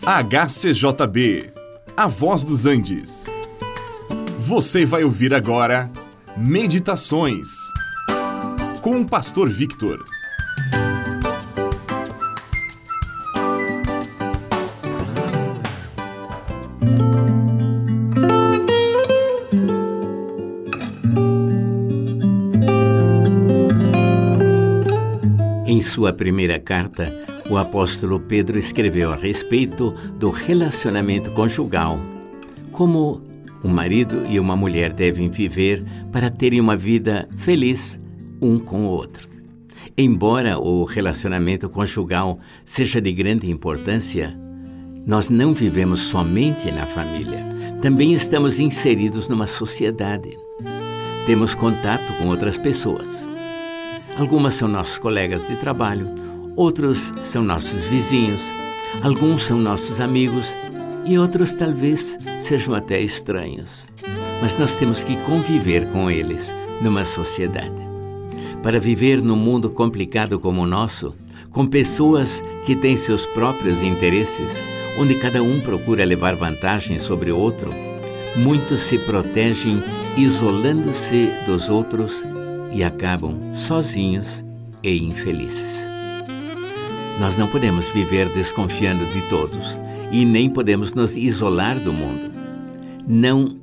HCJB, a voz dos Andes. Você vai ouvir agora Meditações com o Pastor Victor. Em sua primeira carta, o apóstolo Pedro escreveu a respeito do relacionamento conjugal, como um marido e uma mulher devem viver para terem uma vida feliz um com o outro. Embora o relacionamento conjugal seja de grande importância, nós não vivemos somente na família, também estamos inseridos numa sociedade. Temos contato com outras pessoas. Algumas são nossos colegas de trabalho, outros são nossos vizinhos, alguns são nossos amigos e outros talvez sejam até estranhos. Mas nós temos que conviver com eles numa sociedade. Para viver num mundo complicado como o nosso, com pessoas que têm seus próprios interesses, onde cada um procura levar vantagem sobre o outro, muitos se protegem isolando-se dos outros e acabam sozinhos e infelizes. Nós não podemos viver desconfiando de todos e nem podemos nos isolar do mundo. Não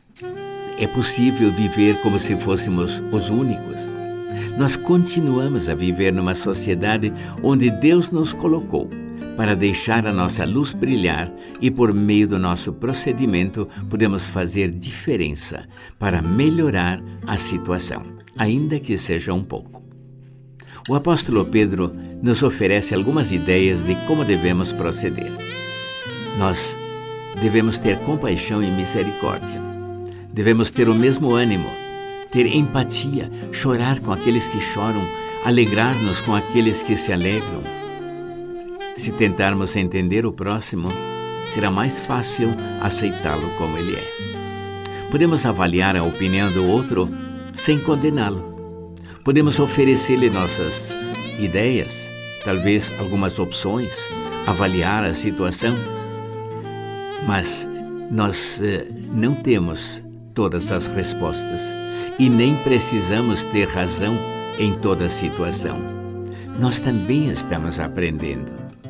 é possível viver como se fôssemos os únicos. Nós continuamos a viver numa sociedade onde Deus nos colocou para deixar a nossa luz brilhar e, por meio do nosso procedimento, podemos fazer diferença para melhorar a situação, ainda que seja um pouco. O apóstolo Pedro nos oferece algumas ideias de como devemos proceder. Nós devemos ter compaixão e misericórdia. Devemos ter o mesmo ânimo, ter empatia, chorar com aqueles que choram, alegrar-nos com aqueles que se alegram. Se tentarmos entender o próximo, será mais fácil aceitá-lo como ele é. Podemos avaliar a opinião do outro sem condená-lo. Podemos oferecer-lhe nossas ideias, talvez algumas opções, avaliar a situação, mas nós não temos todas as respostas e nem precisamos ter razão em toda situação. Nós também estamos aprendendo.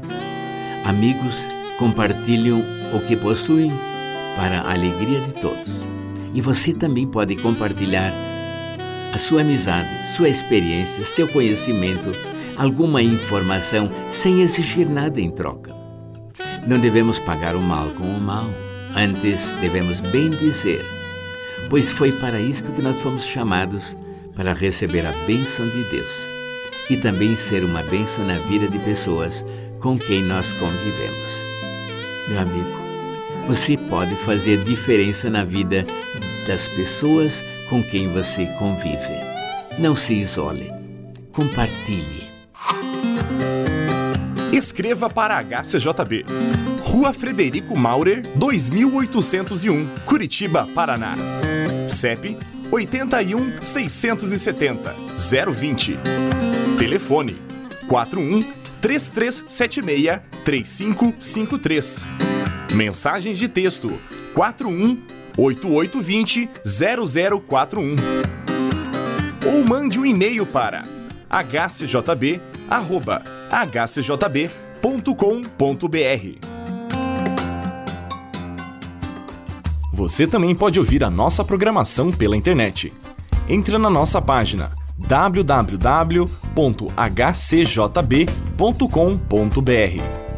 Amigos compartilham o que possuem para a alegria de todos. E você também pode compartilhar a sua amizade, sua experiência, seu conhecimento, alguma informação, sem exigir nada em troca. Não devemos pagar o mal com o mal, antes devemos bendizer, pois foi para isto que nós fomos chamados, para receber a bênção de Deus e também ser uma bênção na vida de pessoas com quem nós convivemos. Meu amigo, você pode fazer diferença na vida das pessoas com quem você convive. Não se isole. Compartilhe. Escreva para HCJB. Rua Frederico Maurer, 2801, Curitiba, Paraná. CEP 81 670 020. Telefone 41 3376 3553. Mensagens de texto 41 8820 0041. Ou mande um e-mail para hcjb@hcjb.com.br. Você também pode ouvir a nossa programação pela internet. Entre na nossa página www.hcjb.com.br.